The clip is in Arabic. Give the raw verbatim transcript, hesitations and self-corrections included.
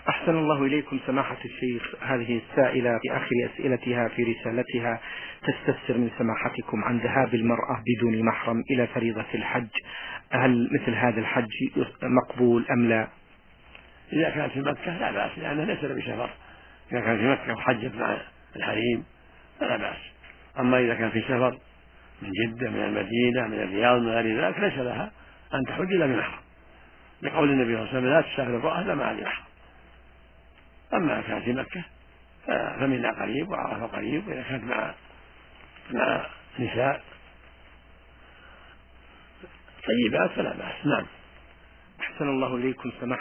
أحسن الله إليكم سماحة الشيخ. هذه السائلة في آخر أسئلتها في رسالتها تستفسر من سماحتكم عن ذهاب المرأة بدون محرم إلى فريضة الحج، هل مثل هذا الحج مقبول أم لا؟ إذا كانت في مكة لا بأس، لأنها ليس بسفر. إذا كانت في مكة وحجت مع الحريم فلا بأس. أما إذا كان في سفر من جدة، من المدينة، من الرياض، من غير ذلك، ليس لها أن تحج إلا بمحرم، لقول النبي صلى الله عليه وسلم: لا تسافر امرأة إلا مع ذي محرم. أما إذا كانت في مكة فمنى قريب وعرفة قريب، وإذا كانت مع مع نساء طيبات فلا بأس. نعم. أحسن الله إليكم سماحة